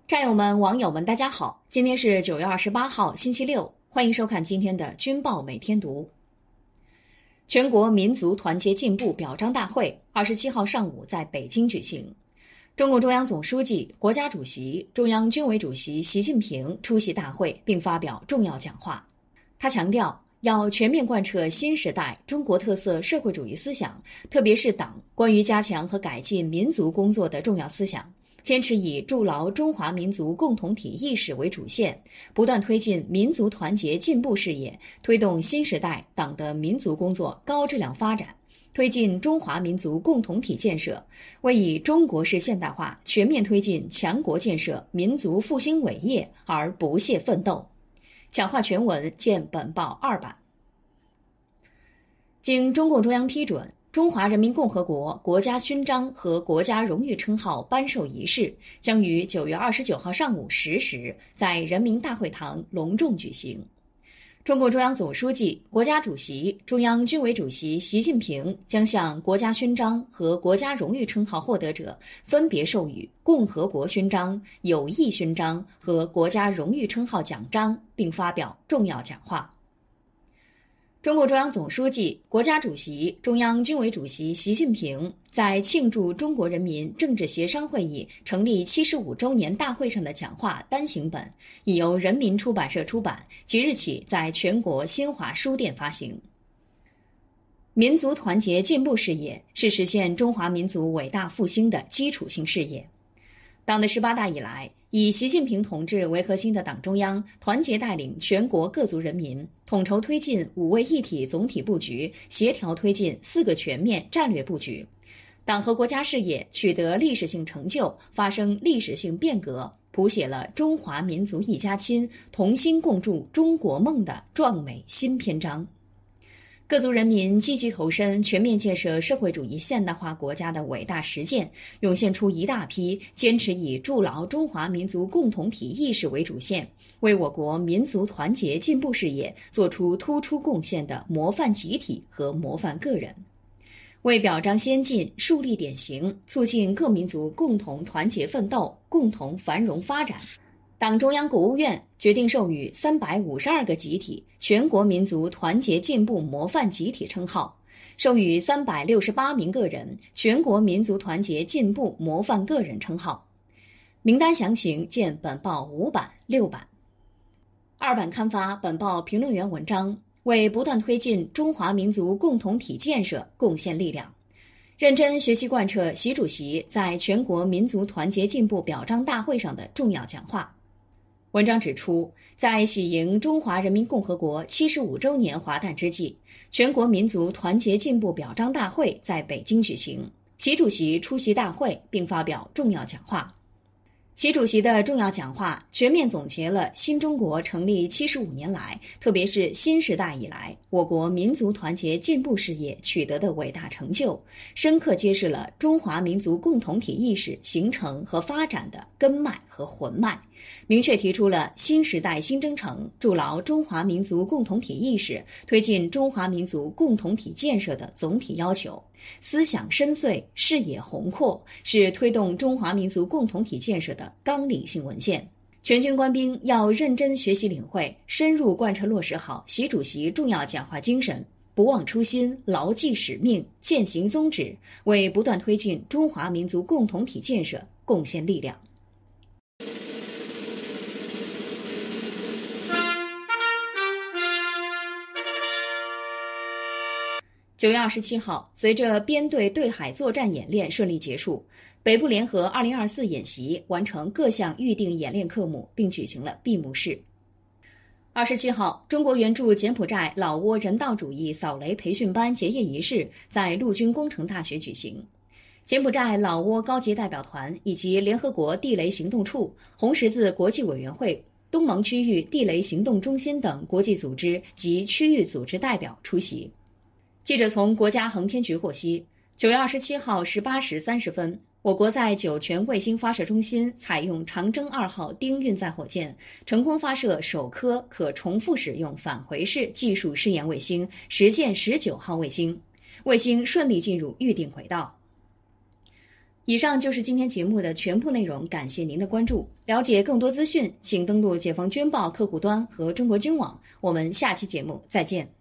战友们、网友们，大家好！今天是9月28号，星期六，欢迎收看今天的军报每天读。全国民族团结进步表彰大会27号上午在北京举行，中共中央总书记、国家主席、中央军委主席习近平出席大会并发表重要讲话。他强调，要全面贯彻新时代中国特色社会主义思想，特别是党关于加强和改进民族工作的重要思想。坚持以筑牢中华民族共同体意识为主线，不断推进民族团结进步事业，推动新时代党的民族工作高质量发展，推进中华民族共同体建设，为以中国式现代化全面推进强国建设民族复兴伟业而不懈奋斗。讲话全文见本报2版。经中共中央批准，中华人民共和国国家勋章和国家荣誉称号颁授仪式将于9月29号上午10时在人民大会堂隆重举行。中共中央总书记、国家主席、中央军委主席习近平将向国家勋章和国家荣誉称号获得者分别授予共和国勋章、友谊勋章和国家荣誉称号奖章，并发表重要讲话。中共中央总书记、国家主席、中央军委主席习近平在庆祝中国人民政治协商会议成立75周年大会上的讲话单行本已由人民出版社出版，即日起在全国新华书店发行。民族团结进步事业是实现中华民族伟大复兴的基础性事业。党的18大以来，以习近平同志为核心的党中央团结带领全国各族人民，统筹推进5位一体总体布局，协调推进4个全面战略布局，党和国家事业取得历史性成就，发生历史性变革，谱写了中华民族一家亲、同心共筑中国梦的壮美新篇章。各族人民积极投身全面建设社会主义现代化国家的伟大实践，涌现出一大批坚持以筑牢中华民族共同体意识为主线，为我国民族团结进步事业做出突出贡献的模范集体和模范个人。为表彰先进、树立典型，促进各民族共同团结奋斗、共同繁荣发展，党中央、国务院决定授予352个集体全国民族团结进步模范集体称号，授予368名个人全国民族团结进步模范个人称号。名单详情见本报5版、6版。2版刊发本报评论员文章，为不断推进中华民族共同体建设贡献力量，认真学习贯彻习主席在全国民族团结进步表彰大会上的重要讲话。文章指出，在喜迎中华人民共和国75周年华诞之际，全国民族团结进步表彰大会在北京举行，习主席出席大会并发表重要讲话。习主席的重要讲话全面总结了新中国成立75年来，特别是新时代以来，我国民族团结进步事业取得的伟大成就，深刻揭示了中华民族共同体意识形成和发展的根脉和魂脉，明确提出了新时代新征程筑牢中华民族共同体意识、推进中华民族共同体建设的总体要求。思想深邃，视野宏阔，是推动中华民族共同体建设的纲领性文献。全军官兵要认真学习领会，深入贯彻落实好习主席重要讲话精神，不忘初心，牢记使命，践行宗旨，为不断推进中华民族共同体建设贡献力量。9月27号，随着编队对海作战演练顺利结束，北部联合2024演习完成各项预定演练科目，并举行了闭幕式。27号，中国援助柬埔寨老挝人道主义扫雷培训班结业仪式在陆军工程大学举行。柬埔寨老挝高级代表团以及联合国地雷行动处、红十字国际委员会、东盟区域地雷行动中心等国际组织及区域组织代表出席。记者从国家航天局获悉，9月27号18时30分，我国在酒泉卫星发射中心采用长征2号丁运载火箭，成功发射首颗可重复使用返回式技术试验卫星实践19号卫星，卫星顺利进入预定轨道。 以上就是今天节目的全部内容，感谢您的关注。了解更多资讯，请登录解放军报客户端和中国军网。我们下期节目再见。